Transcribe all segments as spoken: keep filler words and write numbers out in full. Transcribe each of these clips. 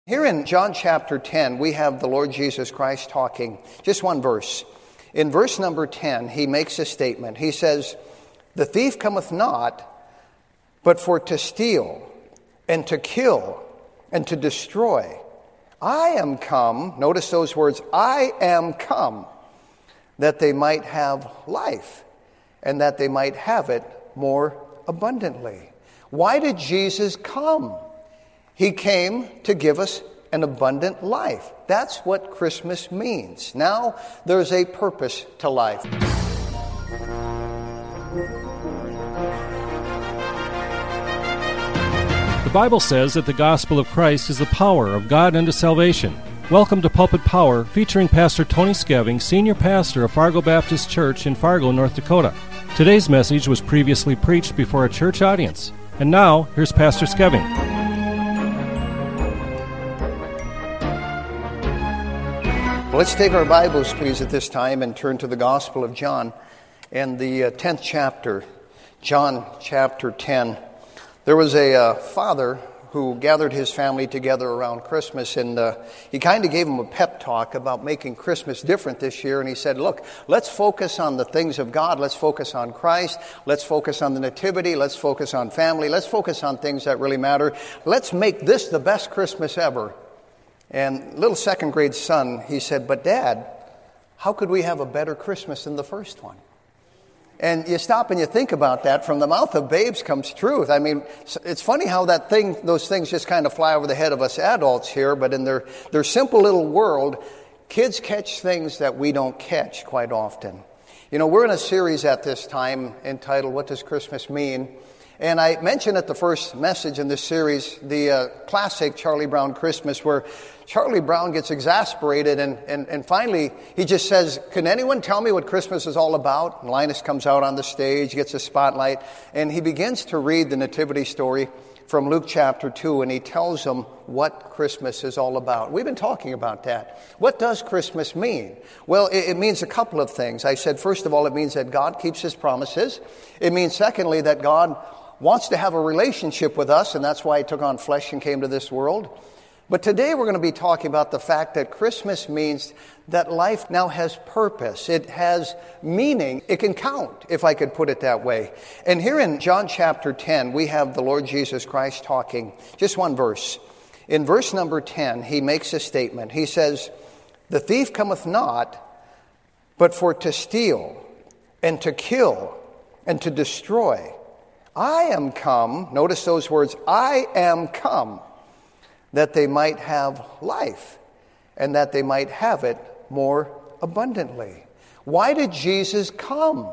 Here in John chapter ten, we have the Lord Jesus Christ talking. Just one verse. In verse number ten, he makes a statement. He says, "The thief cometh not, but for to steal, and to kill, and to destroy. I am come," notice those words, "I am come, that they might have life, and that they might have it more abundantly." Why did Jesus come? He came to give us an abundant life. That's what Christmas means. Now, there's a purpose to life. The Bible says that the gospel of Christ is the power of God unto salvation. Welcome to Pulpit Power, featuring Pastor Tony Skeving, Senior Pastor of Fargo Baptist Church in Fargo, North Dakota. Today's message was previously preached before a church audience. And now, here's Pastor Skeving. Let's take our Bibles, please, at this time and turn to the Gospel of John and the uh, tenth chapter, John chapter ten. There was a uh, father who gathered his family together around Christmas, and uh, he kind of gave them a pep talk about making Christmas different this year. And he said, look, let's focus on the things of God. Let's focus on Christ. Let's focus on the nativity. Let's focus on family. Let's focus on things that really matter. Let's make this the best Christmas ever. And little second grade son, he said, "But Dad, how could we have a better Christmas than the first one?" And you stop and you think about that. From the mouth of babes comes truth. I mean, it's funny how that thing, those things just kind of fly over the head of us adults here, but in their, their simple little world, kids catch things that we don't catch quite often. You know, we're in a series at this time entitled, "What Does Christmas Mean?" And I mentioned at the first message in this series the uh, classic Charlie Brown Christmas, where Charlie Brown gets exasperated and, and, and finally he just says, "Can anyone tell me what Christmas is all about?" And Linus comes out on the stage, gets a spotlight, and he begins to read the nativity story from Luke chapter two, and he tells them what Christmas is all about. We've been talking about that. What does Christmas mean? Well, it, it means a couple of things. I said, first of all, it means that God keeps His promises. It means, secondly, that God wants to have a relationship with us, and that's why He took on flesh and came to this world. But today we're going to be talking about the fact that Christmas means that life now has purpose. It has meaning. It can count, if I could put it that way. And here in John chapter ten, we have the Lord Jesus Christ talking. Just one verse. In verse number ten, He makes a statement. He says, "The thief cometh not, but for to steal, and to kill, and to destroy. I am come," notice those words, "I am come, that they might have life, and that they might have it more abundantly." Why did Jesus come?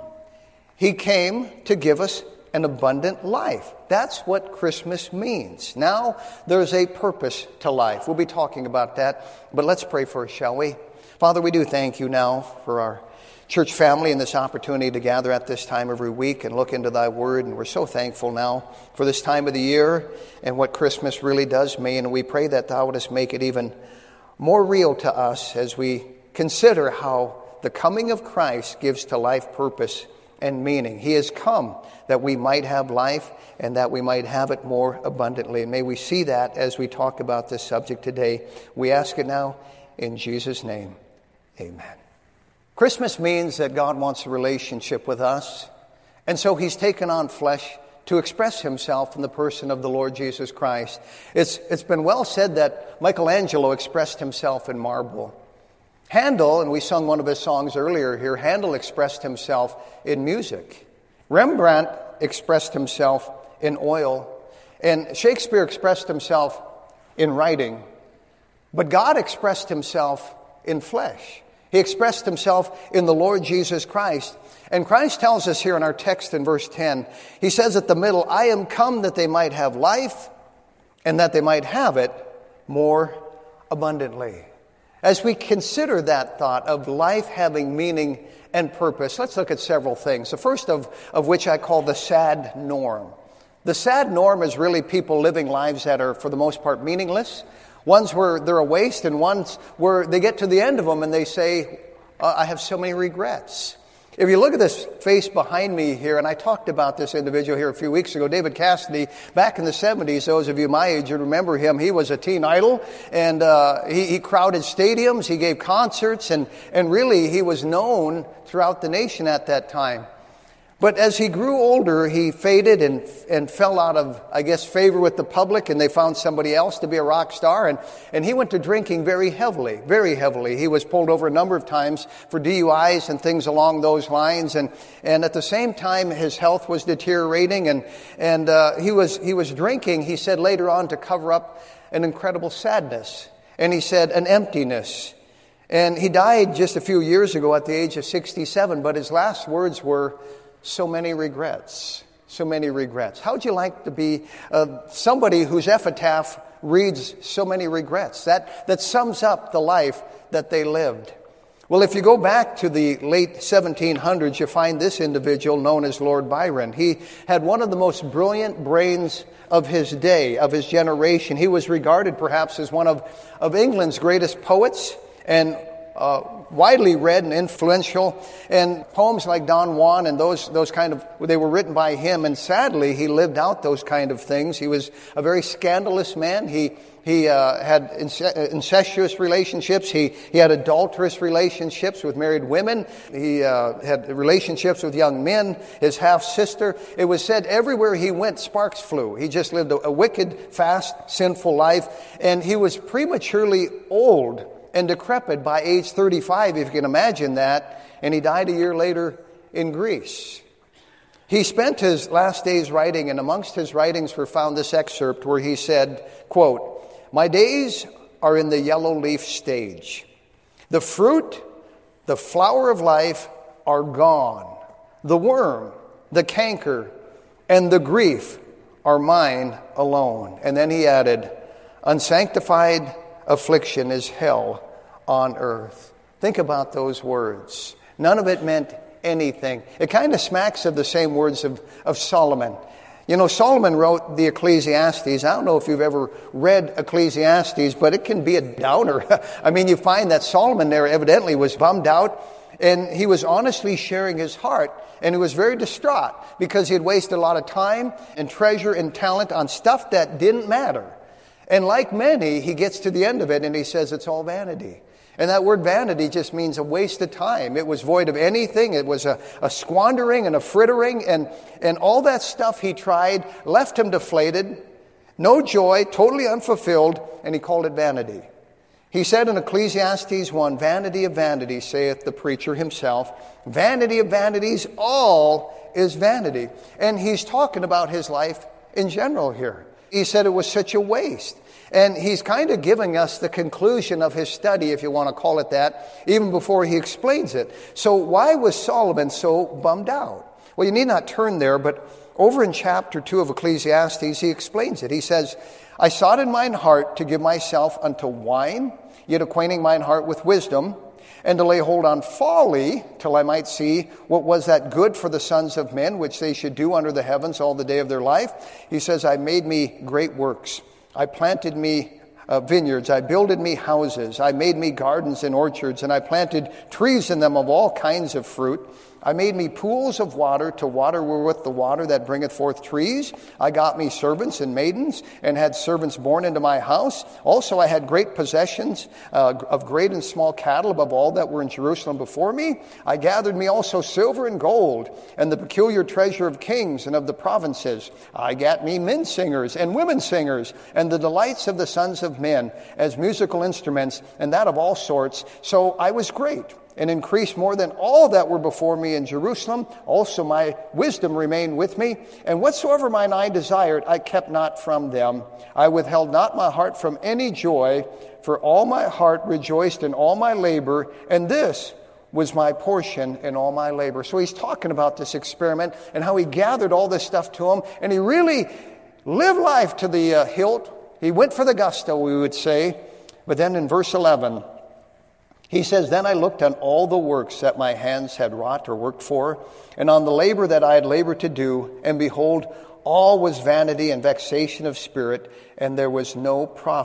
He came to give us an abundant life. That's what Christmas means. Now, there's a purpose to life. We'll be talking about that, but let's pray first, shall we? Father, we do thank You now for our church family and this opportunity to gather at this time every week and look into Thy Word. And we're so thankful now for this time of the year and what Christmas really does mean. And we pray that Thou wouldest make it even more real to us as we consider how the coming of Christ gives to life purpose and meaning. He has come that we might have life and that we might have it more abundantly. And may we see that as we talk about this subject today. We ask it now in Jesus' name. Amen. Christmas means that God wants a relationship with us, and so He's taken on flesh to express Himself in the person of the Lord Jesus Christ. It's, it's been well said that Michelangelo expressed himself in marble. Handel, and we sung one of his songs earlier here, Handel expressed himself in music. Rembrandt expressed himself in oil, and Shakespeare expressed himself in writing. But God expressed Himself in flesh. He expressed Himself in the Lord Jesus Christ. And Christ tells us here in our text in verse ten, He says at the middle, "I am come that they might have life, and that they might have it more abundantly." As we consider that thought of life having meaning and purpose, let's look at several things. The first of, of which I call the sad norm. The sad norm is really people living lives that are, for the most part, meaningless. Ones where they're a waste, and ones where they get to the end of them and they say, I have so many regrets. If you look at this face behind me here, and I talked about this individual here a few weeks ago, David Cassidy, back in the seventies, those of you my age, you remember him. He was a teen idol, and uh, he, he crowded stadiums, he gave concerts, and, and really he was known throughout the nation at that time. But as he grew older, he faded and and fell out of, I guess, favor with the public, and they found somebody else to be a rock star. And, and he went to drinking very heavily, very heavily. He was pulled over a number of times for D U Is and things along those lines. And, and at the same time, his health was deteriorating, and, and uh, he was he was drinking, he said later on, to cover up an incredible sadness. And he said an emptiness. And he died just a few years ago at the age of sixty-seven, but his last words were, "So many regrets, so many regrets." How would you like to be uh, somebody whose epitaph reads so many regrets? That, that sums up the life that they lived. Well, if you go back to the late seventeen hundreds, you find this individual known as Lord Byron. He had one of the most brilliant brains of his day, of his generation. He was regarded perhaps as one of, of England's greatest poets, and uh, widely read and influential, and poems like Don Juan and those those kind of, they were written by him, and sadly he lived out those kind of things. He was a very scandalous man. He he uh, had incestuous relationships. He he had adulterous relationships with married women. He uh, had relationships with young men. His half sister. It was said everywhere he went, sparks flew. He just lived a, a wicked, fast, sinful life, and he was prematurely old and decrepit by age thirty-five, if you can imagine that, and he died a year later in Greece. He spent his last days writing, and amongst his writings were found this excerpt where he said, quote, "My days are in the yellow leaf stage. The fruit, the flower of life are gone. The worm, the canker, and the grief are mine alone." And then he added, "Unsanctified affliction is hell on earth." Think about those words. None of it meant anything. It kind of smacks of the same words of, of Solomon. You know, Solomon wrote the Ecclesiastes. I don't know if you've ever read Ecclesiastes, but it can be a downer. I mean, you find that Solomon there evidently was bummed out, and he was honestly sharing his heart, and he was very distraught because he had wasted a lot of time and treasure and talent on stuff that didn't matter. And like many, he gets to the end of it and he says it's all vanity. And that word vanity just means a waste of time. It was void of anything. It was a, a squandering and a frittering. And, and all that stuff he tried left him deflated, no joy, totally unfulfilled, and he called it vanity. He said in Ecclesiastes one, "Vanity of vanities, saith the preacher himself. Vanity of vanities, all is vanity." And he's talking about his life in general here. He said it was such a waste. And he's kind of giving us the conclusion of his study, if you want to call it that, even before he explains it. So why was Solomon so bummed out? Well, you need not turn there, but over in chapter two of Ecclesiastes, he explains it. He says, "I sought in mine heart to give myself unto wine, yet acquainting mine heart with wisdom, and to lay hold on folly, till I might see what was that good for the sons of men, which they should do under the heavens all the day of their life." He says, "I made me great works. I planted me uh, vineyards. I builded me houses. I made me gardens and orchards, and I planted trees in them of all kinds of fruit. I made me pools of water to water wherewith the water that bringeth forth trees. I got me servants and maidens, and had servants born into my house. Also I had great possessions uh, of great and small cattle above all that were in Jerusalem before me. I gathered me also silver and gold, and the peculiar treasure of kings and of the provinces. I gat me men singers and women singers, and the delights of the sons of men as musical instruments, and that of all sorts. So I was great, and increased more than all that were before me in Jerusalem. Also my wisdom remained with me, and whatsoever mine eye desired, I kept not from them. I withheld not my heart from any joy, for all my heart rejoiced in all my labor, and this was my portion in all my labor." So he's talking about this experiment and how he gathered all this stuff to him, and he really lived life to the uh, hilt. He went for the gusto, we would say. But then in verse eleven, he says, "Then I looked on all the works that my hands had wrought or worked for, and on the labor that I had labored to do, and behold, all was vanity and vexation of spirit, and there was no profit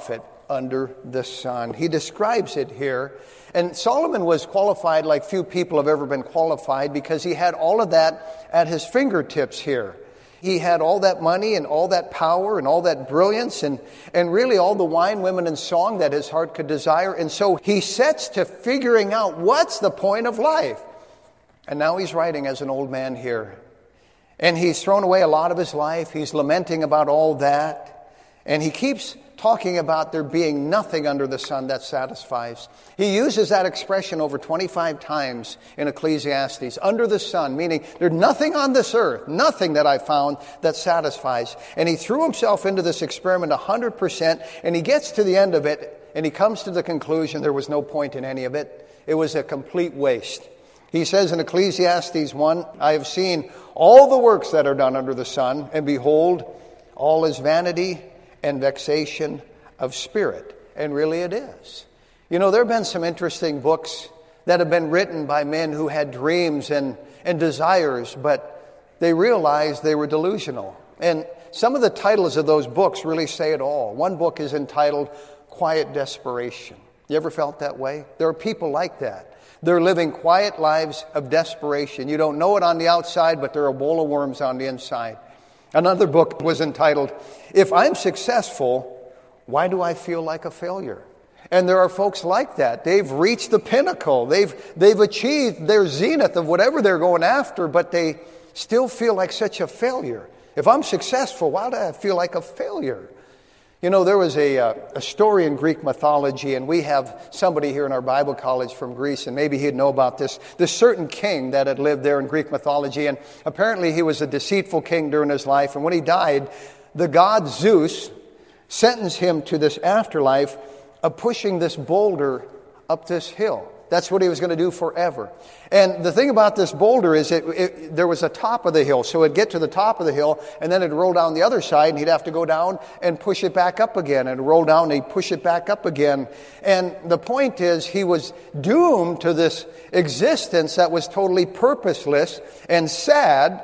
under the sun. He describes it here. And Solomon was qualified like few people have ever been qualified because he had all of that at his fingertips here. He had all that money and all that power and all that brilliance and, and really all the wine, women, and song that his heart could desire. And so he sets to figuring out what's the point of life. And now he's writing as an old man here. And he's thrown away a lot of his life. He's lamenting about all that. And he keeps talking about there being nothing under the sun that satisfies. He uses that expression over twenty-five times in Ecclesiastes. Under the sun, meaning there's nothing on this earth, nothing that I found that satisfies. And he threw himself into this experiment one hundred percent, and he gets to the end of it, and he comes to the conclusion there was no point in any of it. It was a complete waste. He says in Ecclesiastes one, I have seen all the works that are done under the sun, and behold, all is vanity and vexation of spirit. And really it is. You know, there have been some interesting books that have been written by men who had dreams and, and desires, but they realized they were delusional. And some of the titles of those books really say it all. One book is entitled Quiet Desperation. You ever felt that way? There are people like that. They're living quiet lives of desperation. You don't know it on the outside, but they're a bowl of worms on the inside. Another book was entitled, If I'm Successful, Why Do I Feel Like a Failure? And there are folks like that. They've reached the pinnacle. They've, they've achieved their zenith of whatever they're going after, but they still feel like such a failure. If I'm successful, why do I feel like a failure? You know, there was a, uh, a story in Greek mythology, and we have somebody here in our Bible college from Greece, and maybe he'd know about this. This certain king that had lived there in Greek mythology, and apparently he was a deceitful king during his life, and when he died, the god Zeus sentenced him to this afterlife of pushing this boulder up this hill. That's what he was going to do forever. And the thing about this boulder is it, it, there was a top of the hill. So it'd get to the top of the hill, and then it'd roll down the other side, and he'd have to go down and push it back up again. And roll down, and he'd push it back up again. And the point is, he was doomed to this existence that was totally purposeless and sad.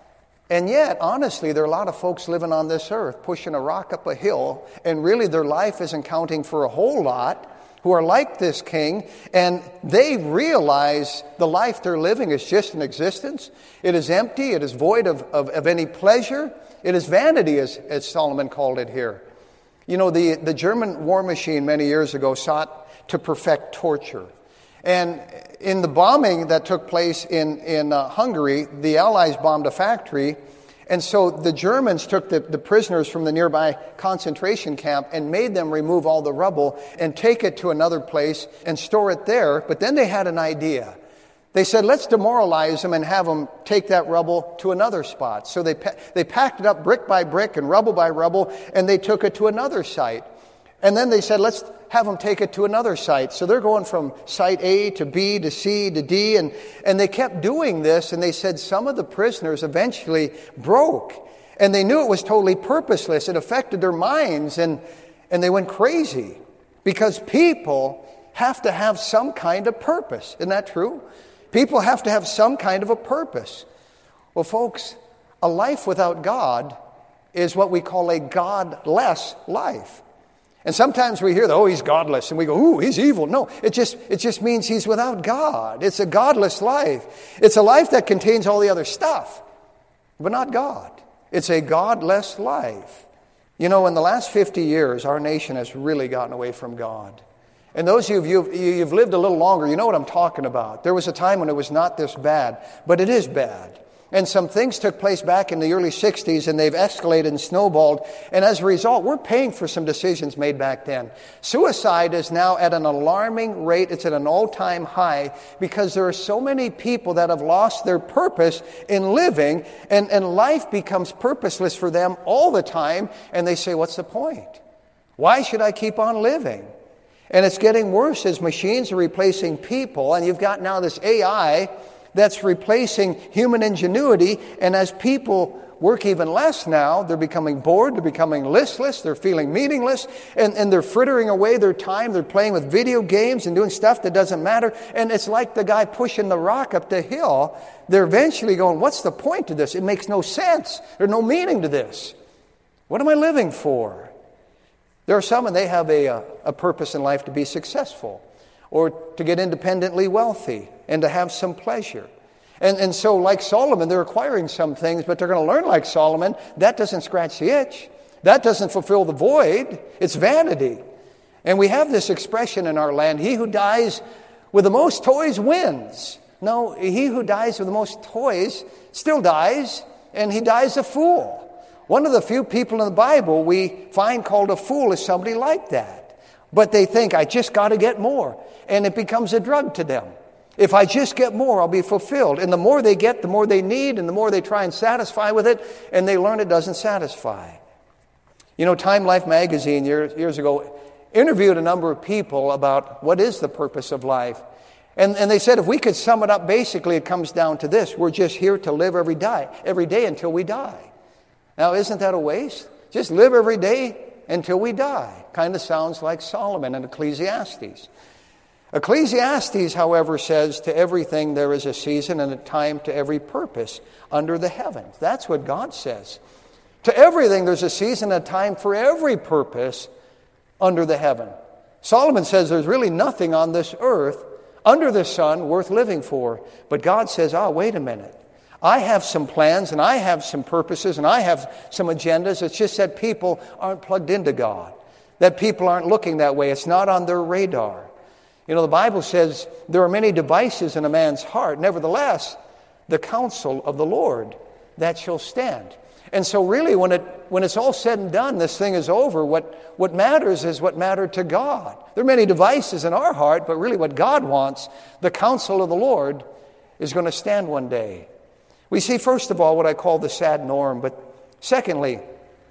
And yet, honestly, there are a lot of folks living on this earth pushing a rock up a hill, and really their life isn't counting for a whole lot, who are like this king, and they realize the life they're living is just an existence. It is empty. It is void of, of, of any pleasure. It is vanity, as, as Solomon called it here. You know, the, the German war machine many years ago sought to perfect torture. And in the bombing that took place in, in uh, Hungary, the Allies bombed a factory. And so the Germans took the, the prisoners from the nearby concentration camp and made them remove all the rubble and take it to another place and store it there. But then they had an idea. They said, let's demoralize them and have them take that rubble to another spot. So they, they packed it up brick by brick and rubble by rubble, and they took it to another site. And then they said, let's have them take it to another site. So they're going from site A to B to C to D. And, and they kept doing this. And they said some of the prisoners eventually broke. And they knew it was totally purposeless. It affected their minds. And, and they went crazy. Because people have to have some kind of purpose. Isn't that true? People have to have some kind of a purpose. Well, folks, a life without God is what we call a godless life. And sometimes we hear that, oh, he's godless, and we go, ooh, he's evil. No, it just it just means he's without God. It's a godless life. It's a life that contains all the other stuff, but not God. It's a godless life. You know, in the last fifty years, our nation has really gotten away from God. And those of you who've you've lived a little longer, you know what I'm talking about. There was a time when it was not this bad, but it is bad. And some things took place back in the early sixties, and they've escalated and snowballed. And as a result, we're paying for some decisions made back then. Suicide is now at an alarming rate. It's at an all-time high because there are so many people that have lost their purpose in living, and, and life becomes purposeless for them all the time. And they say, what's the point? Why should I keep on living? And it's getting worse as machines are replacing people, and you've got now this A I that's replacing human ingenuity, and as people work even less now, they're becoming bored, they're becoming listless, they're feeling meaningless, and, and they're frittering away their time, they're playing with video games and doing stuff that doesn't matter, and it's like the guy pushing the rock up the hill. They're eventually going, what's the point to this? It makes no sense. There's no meaning to this. What am I living for? There are some, and they have a, a, a purpose in life to be successful, or to get independently wealthy, and to have some pleasure. And, and so, like Solomon, they're acquiring some things, but they're going to learn like Solomon. That doesn't scratch the itch. That doesn't fulfill the void. It's vanity. And we have this expression in our land, he who dies with the most toys wins. No, he who dies with the most toys still dies, and he dies a fool. One of the few people in the Bible we find called a fool is somebody like that. But they think, I just got to get more. And it becomes a drug to them. If I just get more, I'll be fulfilled. And the more they get, the more they need, and the more they try and satisfy with it, and they learn it doesn't satisfy. You know, Time Life magazine years, years ago interviewed a number of people about what is the purpose of life. And, and they said if we could sum it up, basically it comes down to this. We're just here to live every day, every day until we die. Now, isn't that a waste? Just live every day until we die. Kind of sounds like Solomon in Ecclesiastes. Ecclesiastes, however, says to everything there is a season and a time to every purpose under the heavens. That's what God says. To everything there's a season and a time for every purpose under the heaven. Solomon says there's really nothing on this earth under the sun worth living for. But God says, oh, wait a minute. I have some plans and I have some purposes and I have some agendas. It's just that people aren't plugged into God. That people aren't looking that way. It's not on their radar. You know, the Bible says there are many devices in a man's heart. Nevertheless, the counsel of the Lord, that shall stand. And so really, when it when it's all said and done, this thing is over, what, what matters is what mattered to God. There are many devices in our heart, but really what God wants, the counsel of the Lord, is going to stand one day. We see, first of all, what I call the sad norm, but secondly,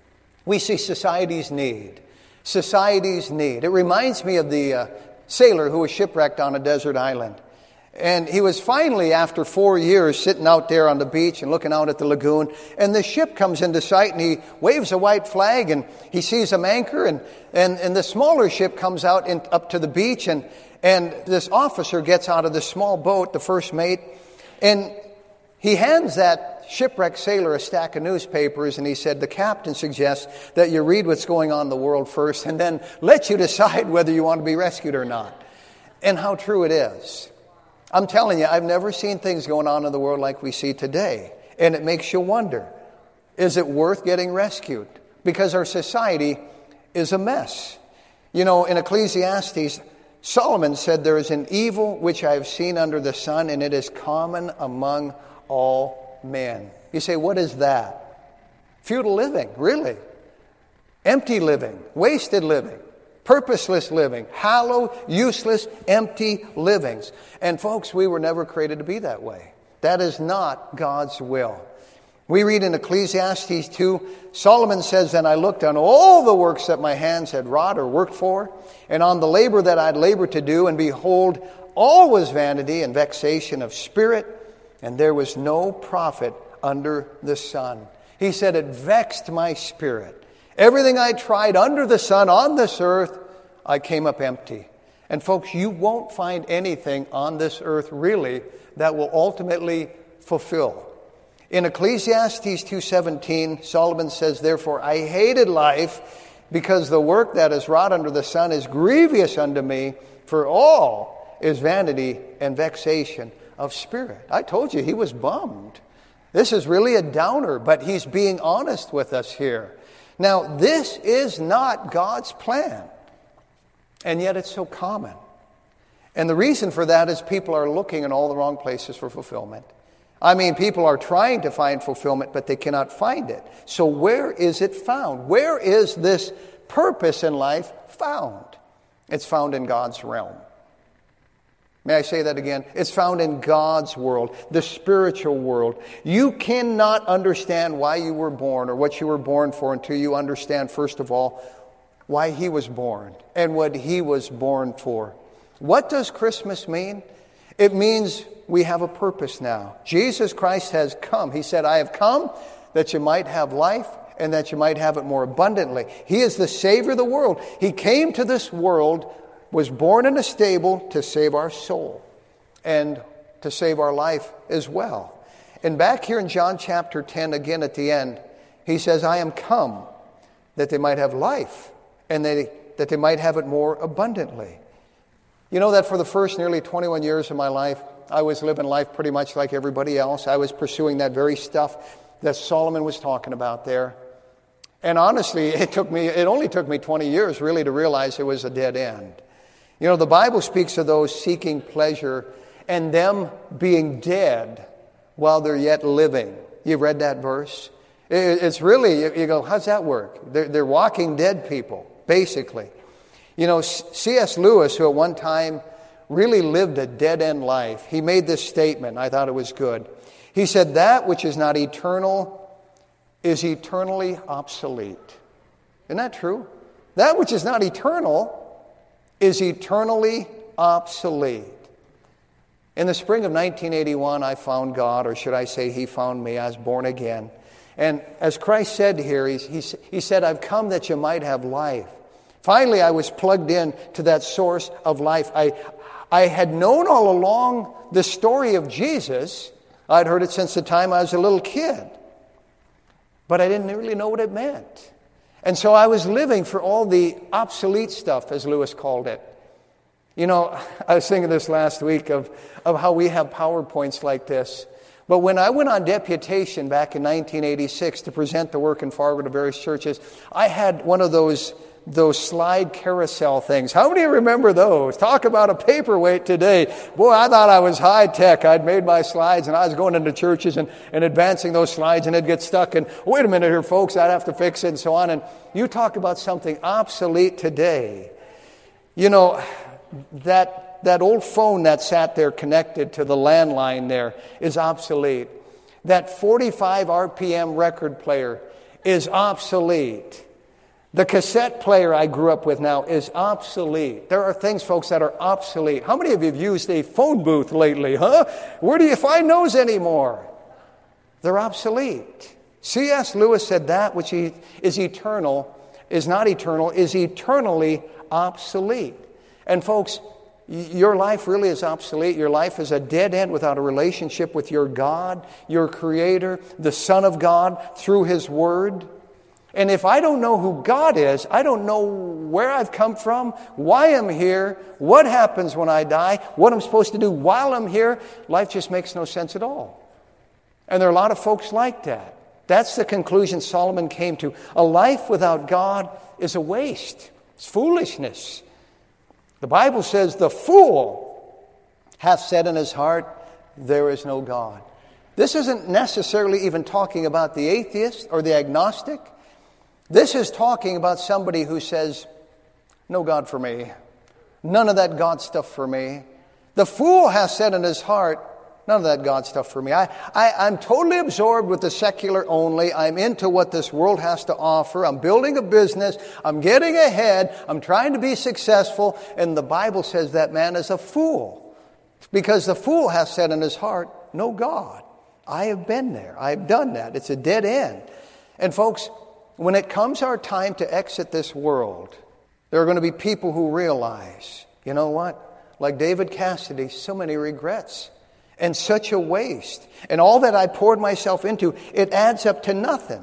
we see society's need. Society's need. It reminds me of the uh, sailor who was shipwrecked on a desert island. And he was finally, after four years, sitting out there on the beach and looking out at the lagoon. And the ship comes into sight and he waves a white flag and he sees an anchor. And, and, and the smaller ship comes out in, up to the beach. And, and this officer gets out of the small boat, the first mate. And he hands that shipwrecked sailor a stack of newspapers. And he said, the captain suggests that you read what's going on in the world first and then let you decide whether you want to be rescued or not. And how true it is. I'm telling you, I've never seen things going on in the world like we see today. And it makes you wonder, is it worth getting rescued? Because our society is a mess. You know, in Ecclesiastes, Solomon said, there is an evil which I have seen under the sun, and it is common among all men. You say, what is that? Futile living, really. Empty living, wasted living. Purposeless living, hollow, useless, empty livings. And folks, we were never created to be that way. That is not God's will. We read in Ecclesiastes two, Solomon says, then I looked on all the works that my hands had wrought or worked for, and on the labor that I'd labored to do, and behold, all was vanity and vexation of spirit, and there was no profit under the sun. He said, it vexed my spirit. Everything I tried under the sun on this earth, I came up empty. And folks, you won't find anything on this earth really that will ultimately fulfill. In Ecclesiastes two seventeen, Solomon says, therefore I hated life because the work that is wrought under the sun is grievous unto me, for all is vanity and vexation of spirit. I told you he was bummed. This is really a downer, but he's being honest with us here. Now, this is not God's plan, and yet it's so common. And the reason for that is people are looking in all the wrong places for fulfillment. I mean, people are trying to find fulfillment, but they cannot find it. So where is it found? Where is this purpose in life found? It's found in God's realm. May I say that again? It's found in God's world, the spiritual world. You cannot understand why you were born or what you were born for until you understand, first of all, why He was born and what He was born for. What does Christmas mean? It means we have a purpose now. Jesus Christ has come. He said, I have come that you might have life and that you might have it more abundantly. He is the Savior of the world. He came to this world, was born in a stable to save our soul and to save our life as well. And back here in John chapter ten, again at the end, He says, I am come that they might have life and they, that they might have it more abundantly. You know that for the first nearly twenty-one years of my life, I was living life pretty much like everybody else. I was pursuing that very stuff that Solomon was talking about there. And honestly, it took me, it only took me twenty years really to realize it was a dead end. You know, the Bible speaks of those seeking pleasure and them being dead while they're yet living. You've read that verse? It's really, you go, how's that work? They're, they're walking dead people, basically. You know, C S Lewis, who at one time really lived a dead-end life, he made this statement. I thought it was good. He said, that which is not eternal is eternally obsolete. Isn't that true? That which is not eternal is eternally obsolete. In the spring of nineteen eighty-one, I found God, or should I say He found me. I was born again. And as Christ said here, he, he, he said, I've come that you might have life. Finally, I was plugged in to that source of life. I, I had known all along the story of Jesus. I'd heard it since the time I was a little kid. But I didn't really know what it meant. And so I was living for all the obsolete stuff, as Lewis called it. You know, I was thinking this last week of, of how we have PowerPoints like this. But when I went on deputation back in nineteen eighty-six to present the work in Fargo to various churches, I had one of those those slide carousel things. How many remember those? Talk about a paperweight today. Boy, I thought I was high tech. I'd made my slides and I was going into churches and, and advancing those slides and it'd get stuck and wait a minute here, folks, I'd have to fix it and so on. And you talk about something obsolete today. You know, that that old phone that sat there connected to the landline there is obsolete. That forty-five R P M record player is obsolete. The cassette player I grew up with now is obsolete. There are things, folks, that are obsolete. How many of you have used a phone booth lately, huh? Where do you find those anymore? They're obsolete. C S Lewis said that which is eternal, is not eternal, is eternally obsolete. And folks, your life really is obsolete. Your life is a dead end without a relationship with your God, your Creator, the Son of God, through His Word. And if I don't know who God is, I don't know where I've come from, why I'm here, what happens when I die, what I'm supposed to do while I'm here, life just makes no sense at all. And there are a lot of folks like that. That's the conclusion Solomon came to. A life without God is a waste. It's foolishness. The Bible says, the fool hath said in his heart, there is no God. This isn't necessarily even talking about the atheist or the agnostic. This is talking about somebody who says, no God for me. None of that God stuff for me. The fool hath said in his heart, none of that God stuff for me. I, I, I'm totally absorbed with the secular only. I'm into what this world has to offer. I'm building a business. I'm getting ahead. I'm trying to be successful. And the Bible says that man is a fool. Because the fool hath said in his heart, no God. I have been there. I have done that. It's a dead end. And folks, when it comes our time to exit this world, there are going to be people who realize, you know what? Like David Cassidy, so many regrets. And such a waste. And all that I poured myself into, it adds up to nothing.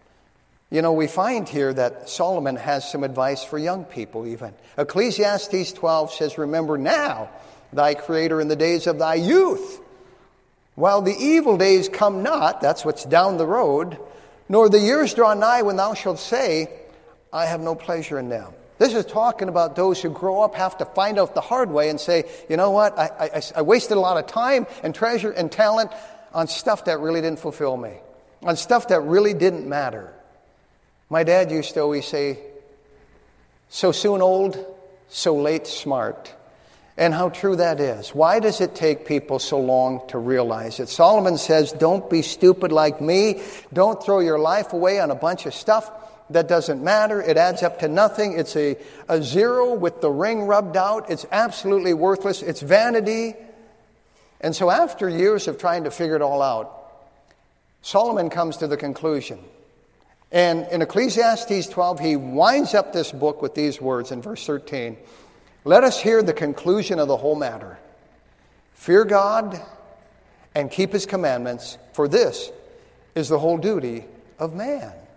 You know, we find here that Solomon has some advice for young people even. Ecclesiastes twelve says, remember now thy Creator in the days of thy youth, while the evil days come not, that's what's down the road, nor the years draw nigh when thou shalt say, I have no pleasure in them. This is talking about those who grow up, have to find out the hard way and say, you know what, I, I, I wasted a lot of time and treasure and talent on stuff that really didn't fulfill me, on stuff that really didn't matter. My dad used to always say, so soon old, so late smart. And how true that is. Why does it take people so long to realize it? Solomon says, don't be stupid like me. Don't throw your life away on a bunch of stuff that doesn't matter. It adds up to nothing. It's a, a zero with the ring rubbed out. It's absolutely worthless. It's vanity. And so after years of trying to figure it all out, Solomon comes to the conclusion. And in Ecclesiastes twelve, he winds up this book with these words in verse thirteen. Let us hear the conclusion of the whole matter. Fear God and keep His commandments, for this is the whole duty of man.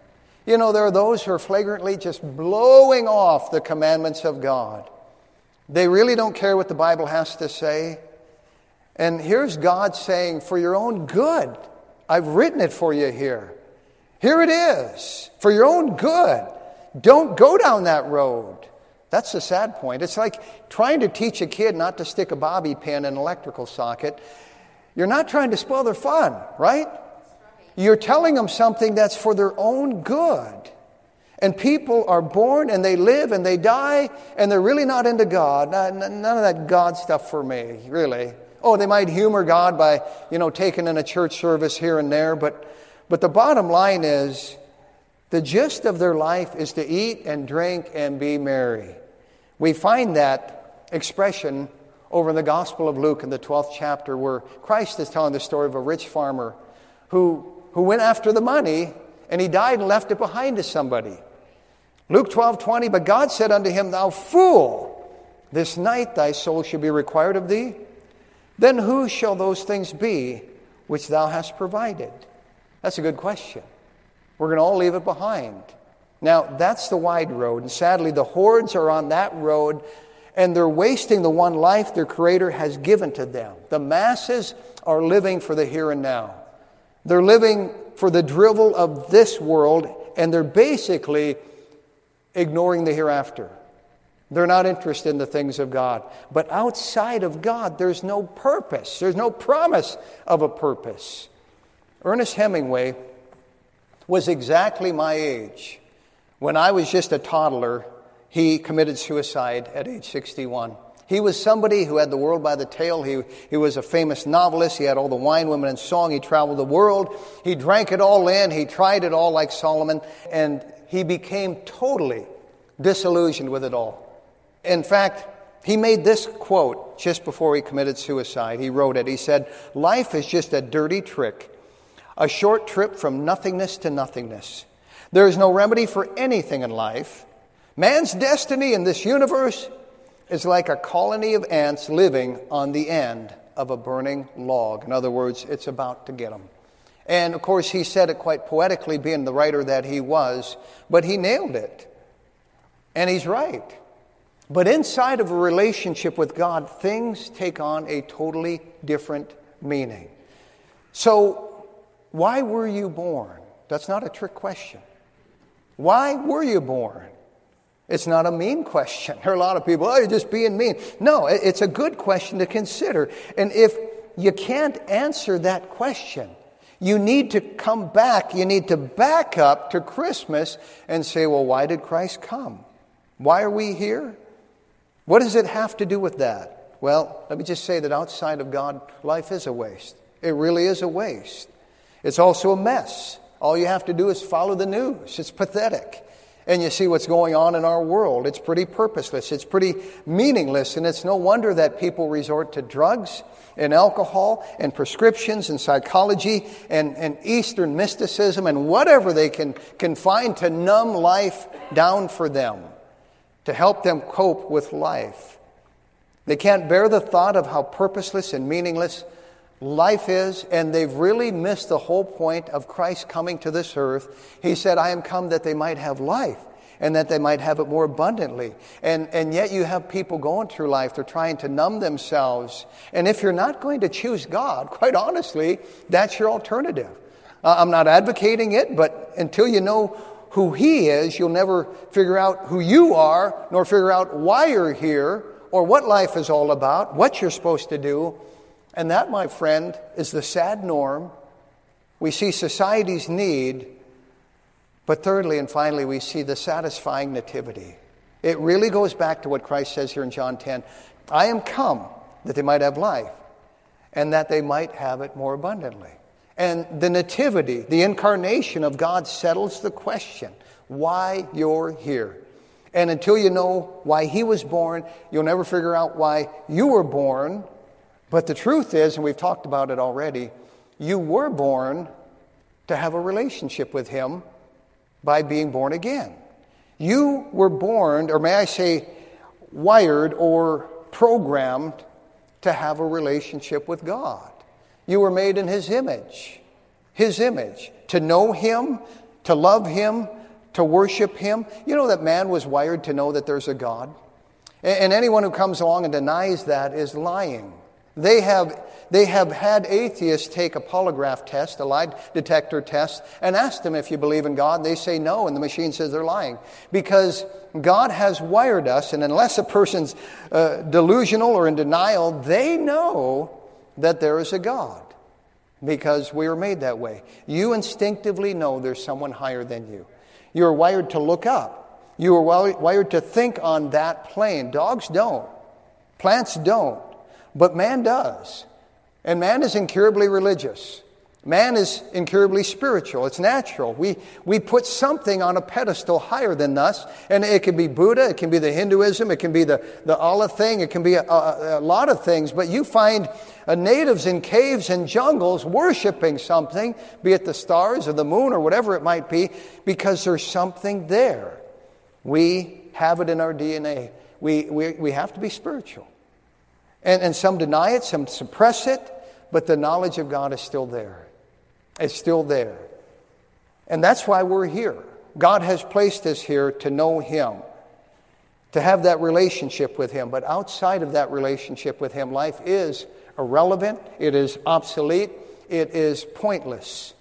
You know, there are those who are flagrantly just blowing off the commandments of God. They really don't care what the Bible has to say. And here's God saying, for your own good, I've written it for you here. Here it is, for your own good. Don't go down that road. That's the sad point. It's like trying to teach a kid not to stick a bobby pin in an electrical socket. You're not trying to spoil their fun, right? You're telling them something that's for their own good. And people are born and they live and they die and they're really not into God. None of that God stuff for me, really. Oh, they might humor God by, you know, taking in a church service here and there. But, but the bottom line is, the gist of their life is to eat and drink and be merry. We find that expression over in the Gospel of Luke in the twelfth chapter, where Christ is telling the story of a rich farmer who, who went after the money and he died and left it behind to somebody. Luke twelve twenty, but God said unto him, thou fool, this night thy soul shall be required of thee. Then whose shall those things be which thou hast provided? That's a good question. We're going to all leave it behind. Now, that's the wide road, and sadly the hordes are on that road, and they're wasting the one life their Creator has given to them. The masses are living for the here and now. They're living for the drivel of this world, and they're basically ignoring the hereafter. They're not interested in the things of God. But outside of God, there's no purpose. There's no promise of a purpose. Ernest Hemingway was exactly my age. When I was just a toddler, he committed suicide at age sixty-one. He was somebody who had the world by the tail. He, he was a famous novelist. He had all the wine, women, and song. He traveled the world. He drank it all in. He tried it all like Solomon. And he became totally disillusioned with it all. In fact, he made this quote just before he committed suicide. He wrote it. He said, life is just a dirty trick, a short trip from nothingness to nothingness. There is no remedy for anything in life. Man's destiny in this universe is like a colony of ants living on the end of a burning log. In other words, it's about to get them. And of course, he said it quite poetically, being the writer that he was, but he nailed it. And he's right. But inside of a relationship with God, things take on a totally different meaning. So, why were you born? That's not a trick question. Why were you born? It's not a mean question. There are a lot of people, oh, you're just being mean. No, it's a good question to consider. And if you can't answer that question, you need to come back. You need to back up to Christmas and say, well, why did Christ come? Why are we here? What does it have to do with that? Well, let me just say that outside of God, life is a waste. It really is a waste. It's also a mess. All you have to do is follow the news. It's pathetic. And you see what's going on in our world. It's pretty purposeless. It's pretty meaningless. And it's no wonder that people resort to drugs and alcohol and prescriptions and psychology and, and Eastern mysticism and whatever they can, can find to numb life down for them, to help them cope with life. They can't bear the thought of how purposeless and meaningless life is, and they've really missed the whole point of Christ coming to this earth. He said, I am come that they might have life, and that they might have it more abundantly. And, and yet you have people going through life, they're trying to numb themselves. And if you're not going to choose God, quite honestly, that's your alternative. Uh, I'm not advocating it, but until you know who He is, you'll never figure out who you are, nor figure out why you're here, or what life is all about, what you're supposed to do. And that, my friend, is the sad norm. We see society's need, but thirdly and finally, we see the satisfying nativity. It really goes back to what Christ says here in John ten. I am come that they might have life, and that they might have it more abundantly. And the nativity, the incarnation of God, settles the question, why you're here. And until you know why He was born, you'll never figure out why you were born. But the truth is, and we've talked about it already, you were born to have a relationship with Him by being born again. You were born, or may I say, wired or programmed to have a relationship with God. You were made in His image. His image. To know Him, to love Him, to worship Him. You know that man was wired to know that there's a God? And anyone who comes along and denies that is lying. They have, they have had atheists take a polygraph test, a lie detector test, and ask them if you believe in God. And they say no, and the machine says they're lying. Because God has wired us, and unless a person's uh, delusional or in denial, they know that there is a God. Because we are made that way. You instinctively know there's someone higher than you. You're wired to look up. You are wired to think on that plane. Dogs don't. Plants don't. But man does. And man is incurably religious. Man is incurably spiritual. It's natural. We we put something on a pedestal higher than us. And it can be Buddha. It can be the Hinduism. It can be the, the Allah thing. It can be a, a, a lot of things. But you find uh, natives in caves and jungles worshiping something, be it the stars or the moon or whatever it might be, because there's something there. We have it in our D N A. We, we, we have to be spiritual. And, and some deny it, some suppress it, but the knowledge of God is still there. It's still there. And that's why we're here. God has placed us here to know Him, to have that relationship with Him. But outside of that relationship with Him, life is irrelevant, it is obsolete, it is pointless.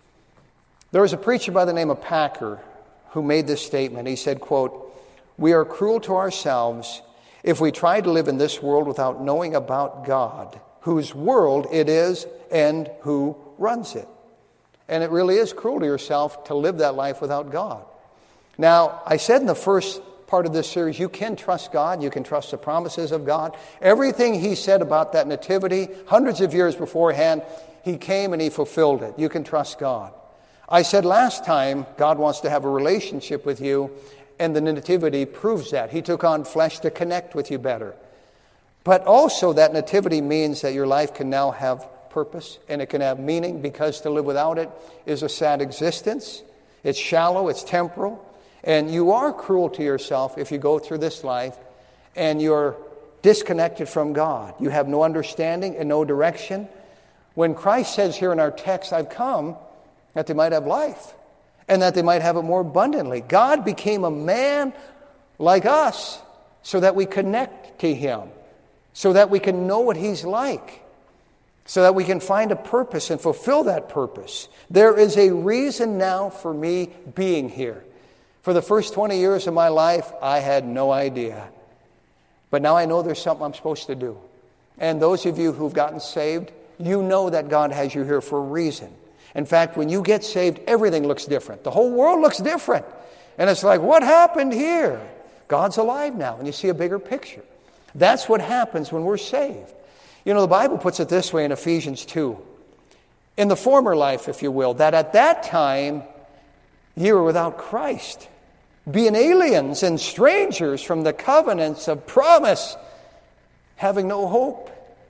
There was a preacher by the name of Packer who made this statement. He said, quote, "We are cruel to ourselves if we try to live in this world without knowing about God, whose world it is and who runs it." And it really is cruel to yourself to live that life without God. Now, I said in the first part of this series, you can trust God, you can trust the promises of God. Everything He said about that nativity, hundreds of years beforehand, He came and He fulfilled it. You can trust God. I said last time, God wants to have a relationship with you, and the nativity proves that. He took on flesh to connect with you better. But also that nativity means that your life can now have purpose, and it can have meaning, because to live without it is a sad existence. It's shallow, it's temporal, and you are cruel to yourself if you go through this life and you're disconnected from God. You have no understanding and no direction. When Christ says here in our text, "I've come that they might have life, and that they might have it more abundantly." God became a man like us so that we connect to Him, so that we can know what He's like, so that we can find a purpose and fulfill that purpose. There is a reason now for me being here. For the first twenty years of my life, I had no idea. But now I know there's something I'm supposed to do. And those of you who've gotten saved, you know that God has you here for a reason. In fact, when you get saved, everything looks different. The whole world looks different. And it's like, what happened here? God's alive now, and you see a bigger picture. That's what happens when we're saved. You know, the Bible puts it this way in Ephesians two. In the former life, if you will, that at that time ye were without Christ, being aliens and strangers from the covenants of promise, having no hope,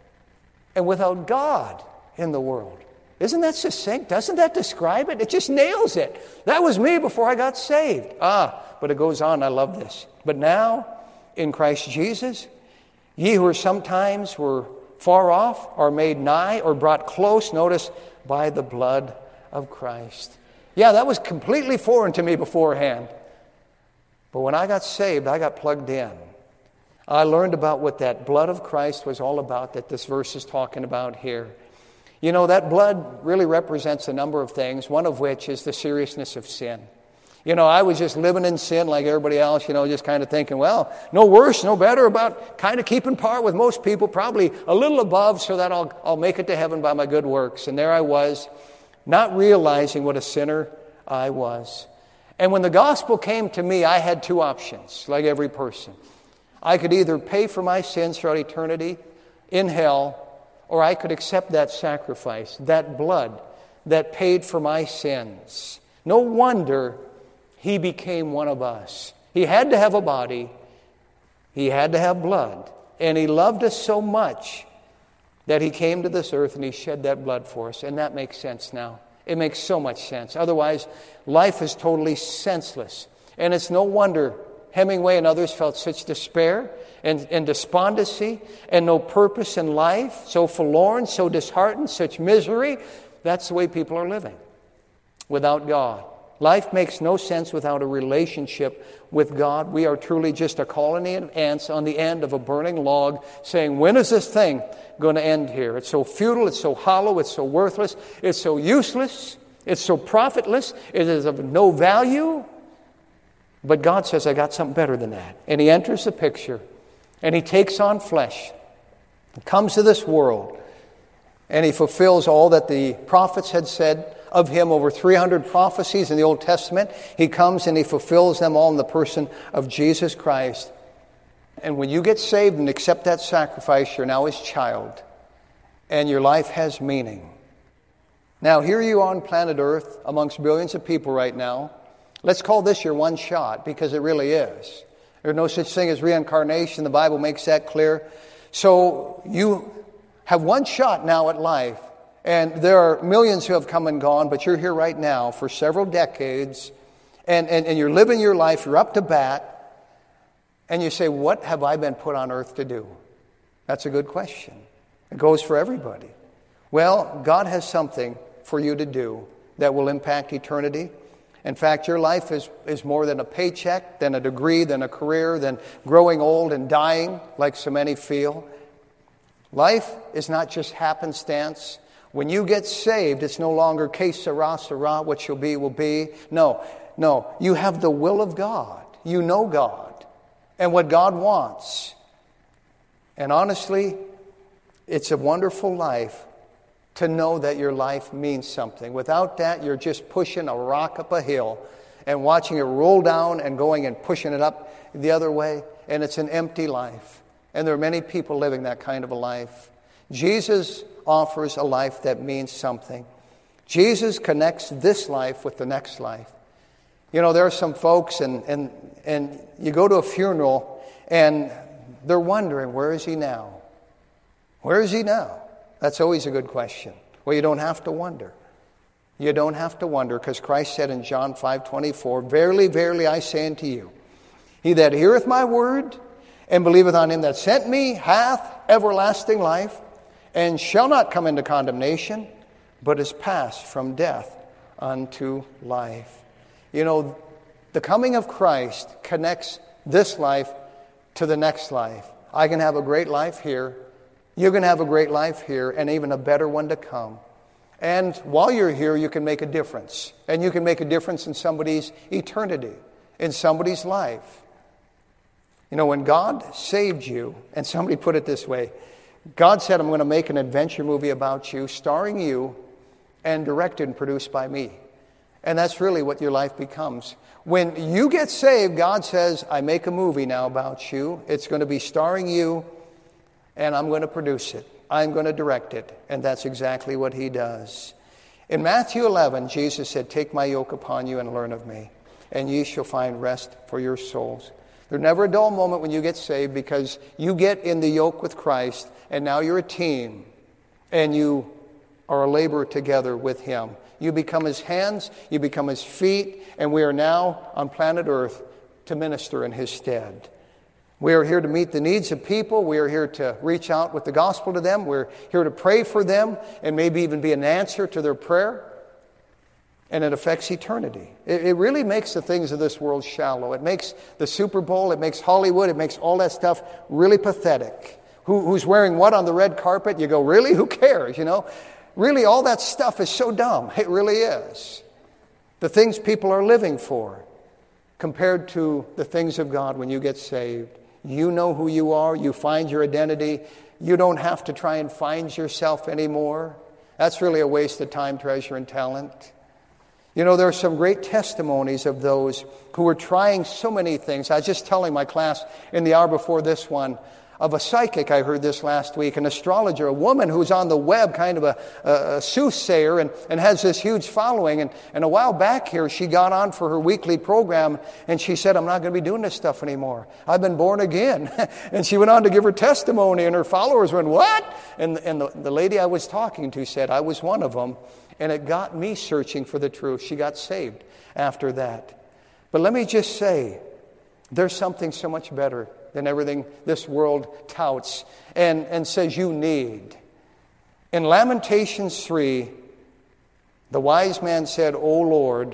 and without God in the world. Isn't that succinct? Doesn't that describe it? It just nails it. That was me before I got saved. Ah, but it goes on. I love this. But now, in Christ Jesus, ye who were sometimes were far off are made nigh or brought close, notice, by the blood of Christ. Yeah, that was completely foreign to me beforehand. But when I got saved, I got plugged in. I learned about what that blood of Christ was all about that this verse is talking about here. You know, that blood really represents a number of things, one of which is the seriousness of sin. You know, I was just living in sin like everybody else, you know, just kind of thinking, well, no worse, no better, about kind of keeping par with most people, probably a little above so that I'll, I'll make it to heaven by my good works. And there I was, not realizing what a sinner I was. And when the gospel came to me, I had two options, like every person. I could either pay for my sins throughout eternity in hell, or I could accept that sacrifice, that blood that paid for my sins. No wonder He became one of us. He had to have a body. He had to have blood. And He loved us so much that He came to this earth and He shed that blood for us. And that makes sense now. It makes so much sense. Otherwise, life is totally senseless. And it's no wonder Hemingway and others felt such despair and, and despondency and no purpose in life, so forlorn, so disheartened, such misery. That's the way people are living, without God. Life makes no sense without a relationship with God. We are truly just a colony of ants on the end of a burning log saying, when is this thing going to end here? It's so futile, it's so hollow, it's so worthless, it's so useless, it's so profitless, it is of no value. But God says, I got something better than that. And He enters the picture, and He takes on flesh, comes to this world, and He fulfills all that the prophets had said of Him, over three hundred prophecies in the Old Testament. He comes and He fulfills them all in the person of Jesus Christ. And when you get saved and accept that sacrifice, you're now His child, and your life has meaning. Now, here you are on planet Earth amongst billions of people right now. Let's call this your one shot, because it really is. There's no such thing as reincarnation. The Bible makes that clear. So you have one shot now at life. And there are millions who have come and gone, but you're here right now for several decades, and, and, and you're living your life, you're up to bat, and you say, what have I been put on earth to do? That's a good question. It goes for everybody. Well, God has something for you to do that will impact eternity. In fact, your life is, is more than a paycheck, than a degree, than a career, than growing old and dying, like so many feel. Life is not just happenstance. When you get saved, it's no longer que sera, sera, what shall be, will be. No, no. You have the will of God. You know God and what God wants. And honestly, it's a wonderful life to know that your life means something. Without that, you're just pushing a rock up a hill and watching it roll down and going and pushing it up the other way. And it's an empty life. And there are many people living that kind of a life. Jesus offers a life that means something. Jesus connects this life with the next life. You know, there are some folks, and, and, and you go to a funeral, and they're wondering, where is he now? Where is he now? That's always a good question. Well, you don't have to wonder. You don't have to wonder, because Christ said in John five twenty-four, verily, verily, I say unto you, he that heareth my word and believeth on him that sent me hath everlasting life, and shall not come into condemnation, but is passed from death unto life. You know, the coming of Christ connects this life to the next life. I can have a great life here. You can have a great life here, and even a better one to come. And while you're here, you can make a difference. And you can make a difference in somebody's eternity, in somebody's life. You know, when God saved you, and somebody put it this way, God said, I'm going to make an adventure movie about you, starring you, and directed and produced by me. And that's really what your life becomes. When you get saved, God says, I make a movie now about you. It's going to be starring you, and I'm going to produce it. I'm going to direct it. And that's exactly what He does. In Matthew eleven, Jesus said, take my yoke upon you and learn of me, and ye shall find rest for your souls. There's never a dull moment when you get saved, because you get in the yoke with Christ, and now you're a team, and you are a laborer together with Him. You become His hands, you become His feet, and we are now on planet Earth to minister in His stead. We are here to meet the needs of people. We are here to reach out with the gospel to them. We're here to pray for them and maybe even be an answer to their prayer. And it affects eternity. It, it really makes the things of this world shallow. It makes the Super Bowl, it makes Hollywood, it makes all that stuff really pathetic. Who, who's wearing what on the red carpet? You go, really? Who cares? You know, really all that stuff is so dumb. It really is. The things people are living for compared to the things of God when you get saved. You know who you are. You find your identity. You don't have to try and find yourself anymore. That's really a waste of time, treasure, and talent. You know, there are some great testimonies of those who were trying so many things. I was just telling my class in the hour before this one of a psychic I heard this last week, an astrologer, a woman who's on the web, kind of a, a, a soothsayer, and, and has this huge following. And, and a while back here, she got on for her weekly program, and she said, I'm not going to be doing this stuff anymore. I've been born again. And she went on to give her testimony, and her followers went, what? And, and the, the lady I was talking to said, I was one of them. And it got me searching for the truth. She got saved after that. But let me just say, there's something so much better than everything this world touts and, and says you need. In Lamentations three, the wise man said, O Lord,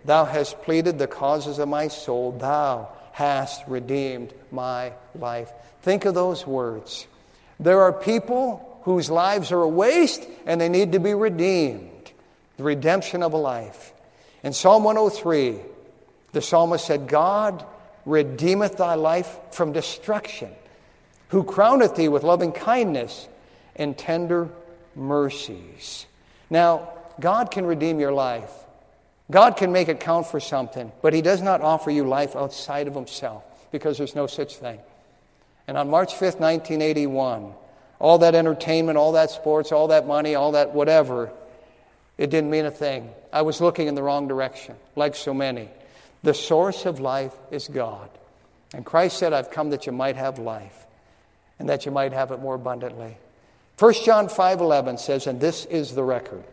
Thou hast pleaded the causes of my soul. Thou hast redeemed my life. Think of those words. There are people whose lives are a waste and they need to be redeemed. The redemption of a life. In Psalm one oh three, the psalmist said, God redeemeth thy life from destruction, who crowneth thee with loving kindness and tender mercies. Now, God can redeem your life. God can make it count for something, but He does not offer you life outside of Himself, because there's no such thing. And on March fifth, nineteen eighty-one, all that entertainment, all that sports, all that money, all that whatever, it didn't mean a thing. I was looking in the wrong direction, like so many. The source of life is God. And Christ said, I've come that you might have life, and that you might have it more abundantly. First John five eleven says, and this is the record,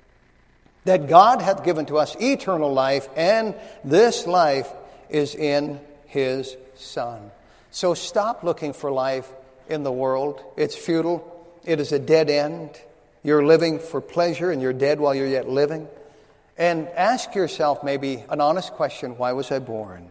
that God hath given to us eternal life, and this life is in His Son. So stop looking for life in the world. It's futile. It is a dead end. You're living for pleasure, and you're dead while you're yet living. And ask yourself maybe an honest question, why was I born?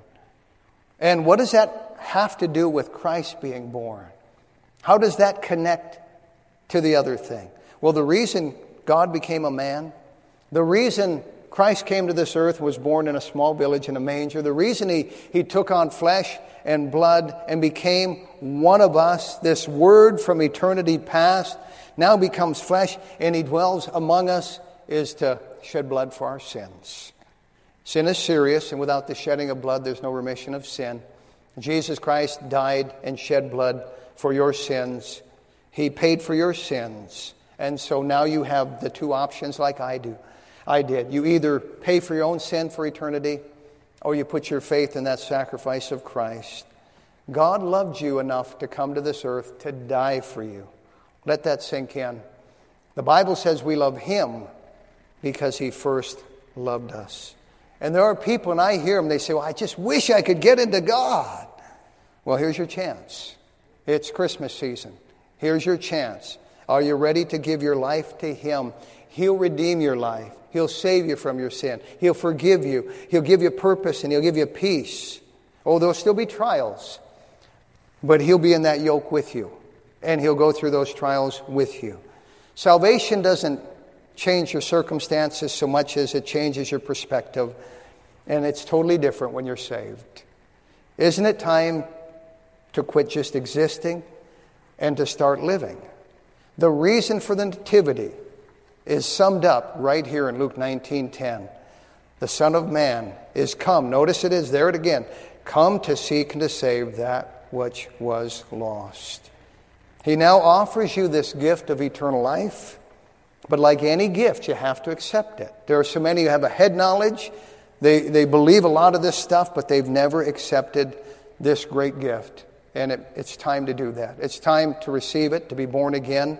And what does that have to do with Christ being born? How does that connect to the other thing? Well, the reason God became a man, the reason Christ came to this earth, was born in a small village in a manger, the reason he, he took on flesh and blood and became one of us, this Word from eternity past, now becomes flesh and He dwells among us, is to shed blood for our sins. Sin is serious, and without the shedding of blood, there's no remission of sin. Jesus Christ died and shed blood for your sins. He paid for your sins. And so now you have the two options like I do. I did. You either pay for your own sin for eternity, or you put your faith in that sacrifice of Christ. God loved you enough to come to this earth to die for you. Let that sink in. The Bible says we love Him because He first loved us. And there are people, and I hear them, they say, well, I just wish I could get into God. Well, here's your chance. It's Christmas season. Here's your chance. Are you ready to give your life to Him? He'll redeem your life. He'll save you from your sin. He'll forgive you. He'll give you purpose, and He'll give you peace. Oh, there'll still be trials, but He'll be in that yoke with you, and He'll go through those trials with you. Salvation doesn't change your circumstances so much as it changes your perspective, and it's totally different when you're saved. Isn't it time to quit just existing and to start living? The reason for the nativity is summed up right here in Luke nineteen ten. The Son of Man is come. Notice it is, there it again. Come to seek and to save that which was lost. He now offers you this gift of eternal life. But like any gift, you have to accept it. There are so many who have a head knowledge. They, they believe a lot of this stuff, but they've never accepted this great gift. And it, it's time to do that. It's time to receive it, to be born again.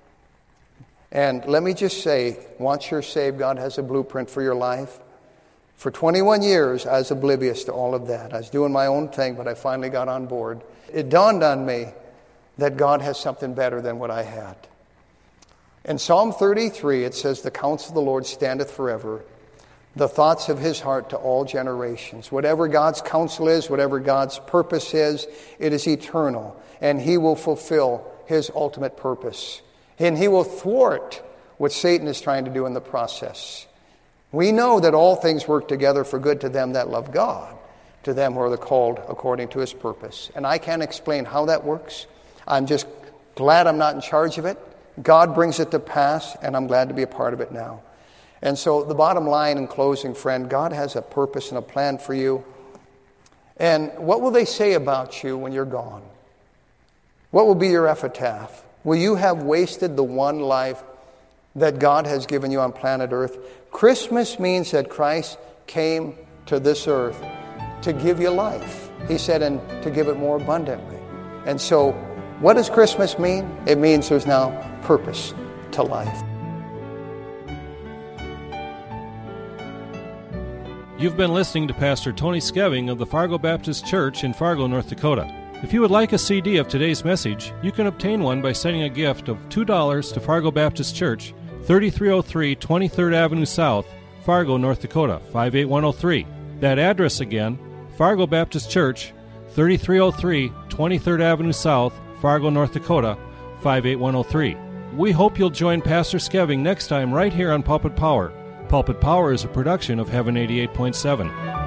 And let me just say, once you're saved, God has a blueprint for your life. For twenty-one years, I was oblivious to all of that. I was doing my own thing, but I finally got on board. It dawned on me that God has something better than what I had. In Psalm thirty-three, it says, the counsel of the Lord standeth forever, the thoughts of His heart to all generations. Whatever God's counsel is, whatever God's purpose is, it is eternal, and He will fulfill His ultimate purpose. And He will thwart what Satan is trying to do in the process. We know that all things work together for good to them that love God, to them who are the called according to His purpose. And I can't explain how that works. I'm just glad I'm not in charge of it. God brings it to pass, and I'm glad to be a part of it now. And so the bottom line in closing, friend, God has a purpose and a plan for you. And what will they say about you when you're gone? What will be your epitaph? Will you have wasted the one life that God has given you on planet Earth? Christmas means that Christ came to this earth to give you life. He said, and to give it more abundantly. And so, what does Christmas mean? It means there's now purpose to life. You've been listening to Pastor Tony Skeving of the Fargo Baptist Church in Fargo, North Dakota. If you would like a C D of today's message, you can obtain one by sending a gift of two dollars to Fargo Baptist Church, thirty-three oh three twenty-third Avenue South, Fargo, North Dakota, five eight one oh three. That address again, Fargo Baptist Church, thirty-three oh three twenty-third Avenue South, Fargo, North Dakota, five eight one oh three. We hope you'll join Pastor Skeving next time right here on Pulpit Power. Pulpit Power is a production of Heaven eighty-eight point seven.